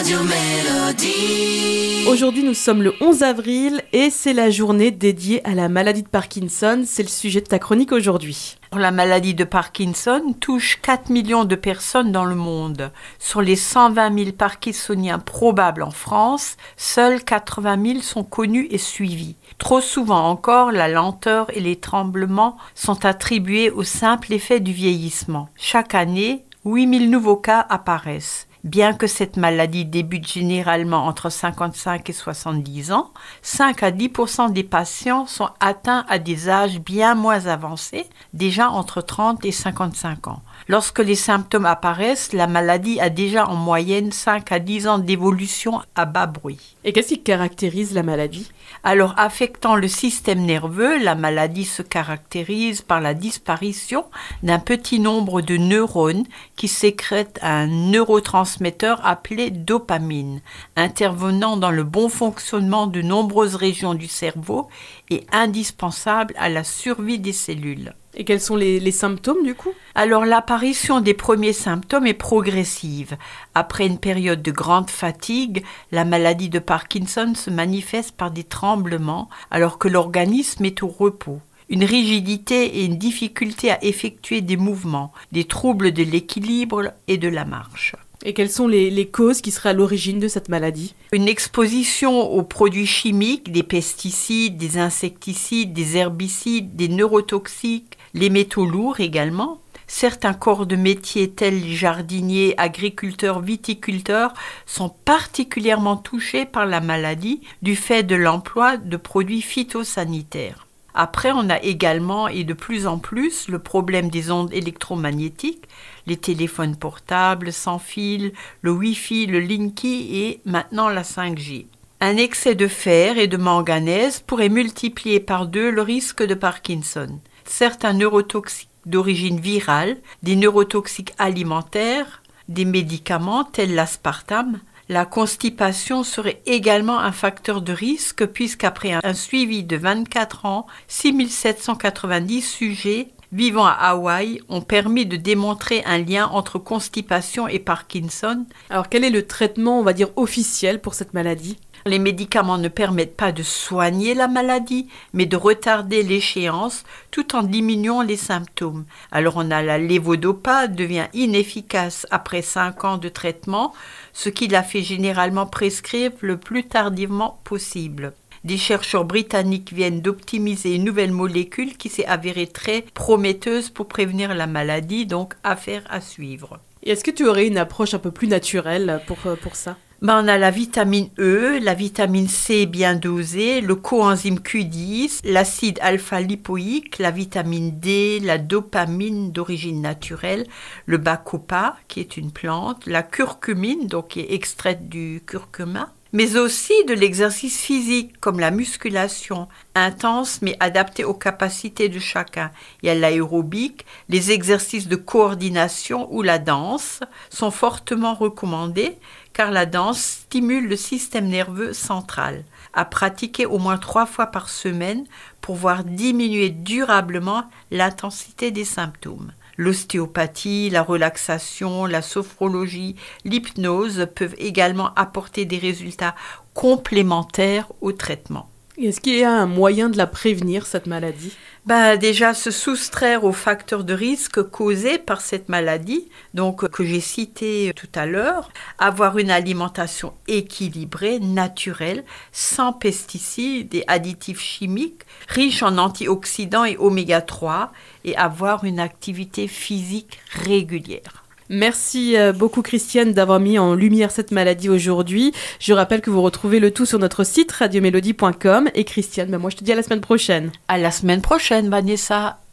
Radio Mélodie. Aujourd'hui, nous sommes le 11 avril et c'est la journée dédiée à la maladie de Parkinson. C'est le sujet de ta chronique aujourd'hui. La maladie de Parkinson touche 4 millions de personnes dans le monde. Sur les 120 000 parkinsoniens probables en France, seuls 80 000 sont connus et suivis. Trop souvent encore, la lenteur et les tremblements sont attribués au simple effet du vieillissement. Chaque année, 8 000 nouveaux cas apparaissent. Bien que cette maladie débute généralement entre 55 et 70 ans, 5 à 10% des patients sont atteints à des âges bien moins avancés, déjà entre 30 et 55 ans. Lorsque les symptômes apparaissent, la maladie a déjà en moyenne 5 à 10 ans d'évolution à bas bruit. Et qu'est-ce qui caractérise la maladie ? Alors, affectant le système nerveux, la maladie se caractérise par la disparition d'un petit nombre de neurones qui sécrètent un neurotransmetteur appelé dopamine, intervenant dans le bon fonctionnement de nombreuses régions du cerveau et indispensable à la survie des cellules. Et quels sont les symptômes du coup ? Alors l'apparition des premiers symptômes est progressive. Après une période de grande fatigue, la maladie de Parkinson se manifeste par des tremblements alors que l'organisme est au repos. Une rigidité et une difficulté à effectuer des mouvements, des troubles de l'équilibre et de la marche. Et quelles sont les causes qui seraient à l'origine de cette maladie ? Une exposition aux produits chimiques, des pesticides, des insecticides, des herbicides, des neurotoxiques, les métaux lourds également. Certains corps de métier tels les jardiniers, agriculteurs, viticulteurs sont particulièrement touchés par la maladie du fait de l'emploi de produits phytosanitaires. Après, on a également, et de plus en plus, le problème des ondes électromagnétiques, les téléphones portables, sans fil, le Wi-Fi, le Linky et maintenant la 5G. Un excès de fer et de manganèse pourrait multiplier par 2 le risque de Parkinson. Certains neurotoxiques d'origine virale, des neurotoxiques alimentaires, des médicaments tels l'aspartame. La constipation serait également un facteur de risque puisqu'après un suivi de 24 ans, 6 790 sujets vivant à Hawaï ont permis de démontrer un lien entre constipation et Parkinson. Alors quel est le traitement, on va dire, officiel pour cette maladie ? Les médicaments ne permettent pas de soigner la maladie, mais de retarder l'échéance tout en diminuant les symptômes. Alors on a la lévodopa devient inefficace après 5 ans de traitement, ce qui la fait généralement prescrire le plus tardivement possible. Des chercheurs britanniques viennent d'optimiser une nouvelle molécule qui s'est avérée très prometteuse pour prévenir la maladie, donc affaire à suivre. Et est-ce que tu aurais une approche un peu plus naturelle pour ça ? On a la vitamine E, la vitamine C bien dosée, le coenzyme Q10, l'acide alpha-lipoïque, la vitamine D, la dopamine d'origine naturelle, le bacopa qui est une plante, la curcumine donc qui est extraite du curcuma, mais aussi de l'exercice physique comme la musculation, intense mais adaptée aux capacités de chacun. Il y a l'aérobic, les exercices de coordination ou la danse sont fortement recommandés car la danse stimule le système nerveux central. À pratiquer au moins 3 fois par semaine pour voir diminuer durablement l'intensité des symptômes. L'ostéopathie, la relaxation, la sophrologie, l'hypnose peuvent également apporter des résultats complémentaires au traitement. Est-ce qu'il y a un moyen de la prévenir, cette maladie ? Déjà, se soustraire aux facteurs de risque causés par cette maladie, donc que j'ai cité tout à l'heure, avoir une alimentation équilibrée, naturelle, sans pesticides et additifs chimiques, riche en antioxydants et oméga 3, et avoir une activité physique régulière. Merci beaucoup Christiane d'avoir mis en lumière cette maladie aujourd'hui. Je rappelle que vous retrouvez le tout sur notre site radiomélodie.com. Et Christiane, moi je te dis à la semaine prochaine. À la semaine prochaine Vanessa.